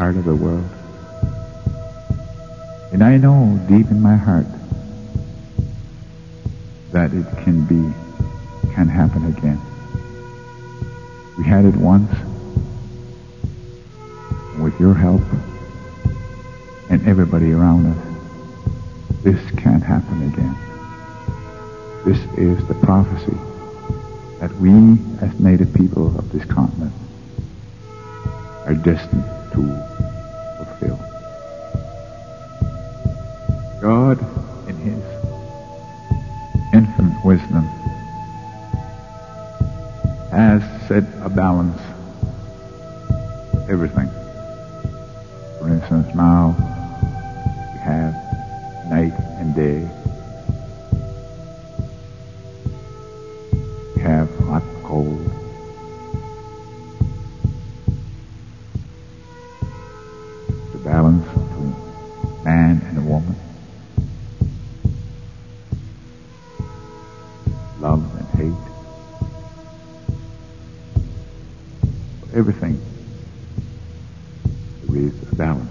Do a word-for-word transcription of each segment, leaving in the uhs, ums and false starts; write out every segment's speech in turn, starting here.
part of the world. And I know deep in my heart that it can be, can happen again. We had it once, and with your help and everybody around us, this can't happen again. This is the prophecy that we as native people of this continent are destined to fulfill. God, in His infinite wisdom, has set a balance for everything. For instance, now we have night and day. We have hot, cold. The balance between man and a woman. Love and hate. For everything, there is a balance.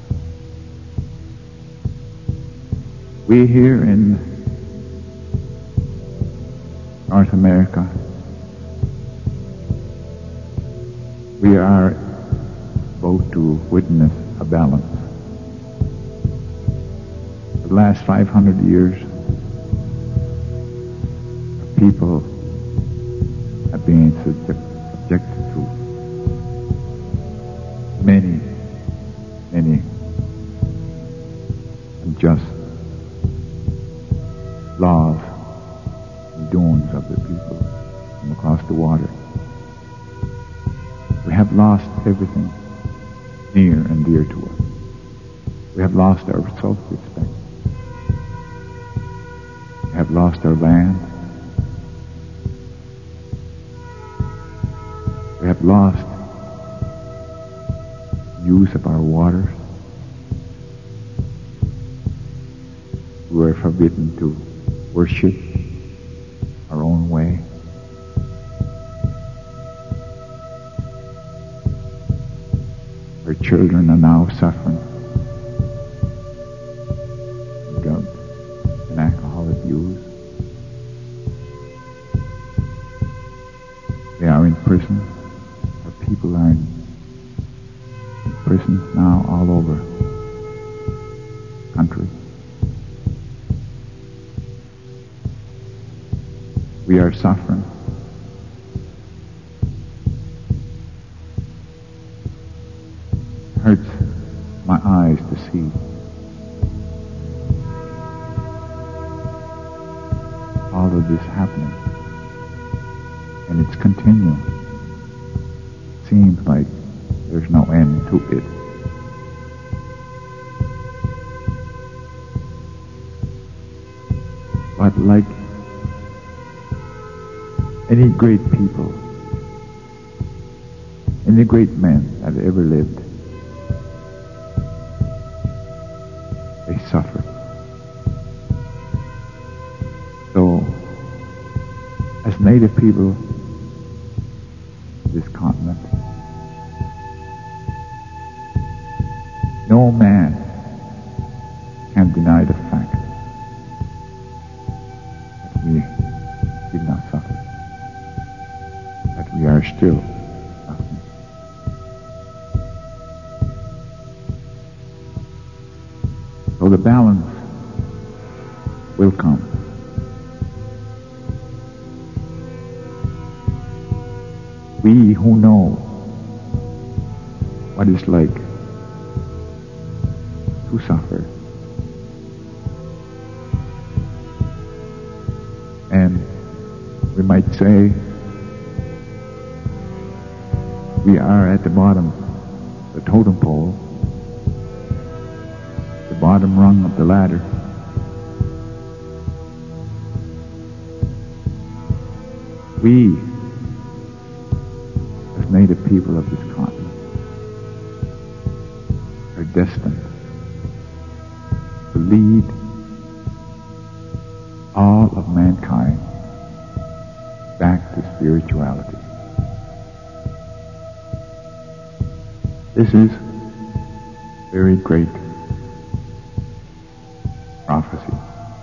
We here in North America, we are about to witness a balance. For the last five hundred years, people have been subject, subjected to many, many unjust laws and doings of the people from across the water. We have lost everything near and dear to us. We have lost our self-respect. We have lost our land. We have lost use of our waters. We are forbidden to worship our own way. Our children are now suffering from drugs and alcohol abuse. They are in prison. Our people are in, in prisons now all over the country. We are suffering. It hurts my eyes to see all of this happening. And it's continuing. Seems like there's no end to it. But like any great people, any great men that ever lived, they suffered. So, as native people of this continent, no man can deny the fact that we did not suffer. That we are still suffering. So the balance will come. We who know what it's like to suffer and we might say we are at the bottom, the totem pole, the bottom rung of the ladder. We, as native people of this continent, are destined to lead all of mankind back to spirituality. This is very great prophecy.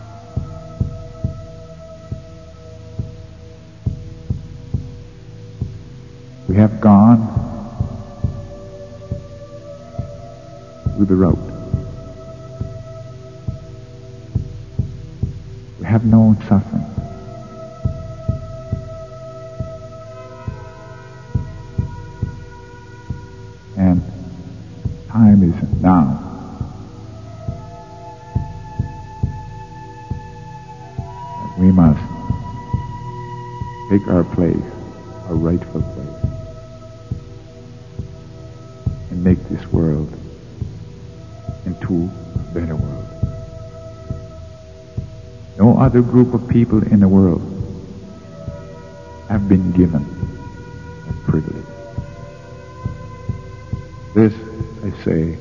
We have gone through the route. We have known suffering. And time is now. We must take our place, our rightful place, and make this world into a better world. No other group of people in the world have been given that privilege. This, I say,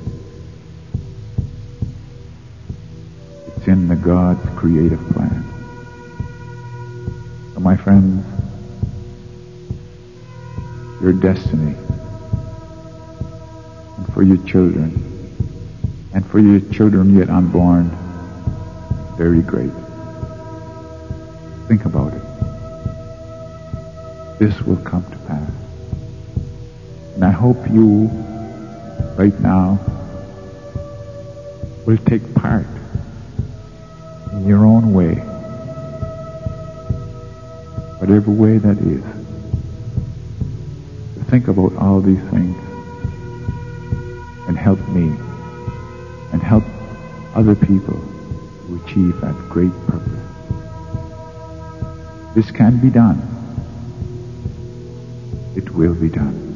it's in the God's creative plan. So my friends, your destiny, and for your children, and for your children yet unborn, is very great. Think about it. This will come to pass. And I hope you, right now, will take part in your own way, whatever way that is, to think about all these things and help me and help other people to achieve that great purpose. This can be done. It will be done.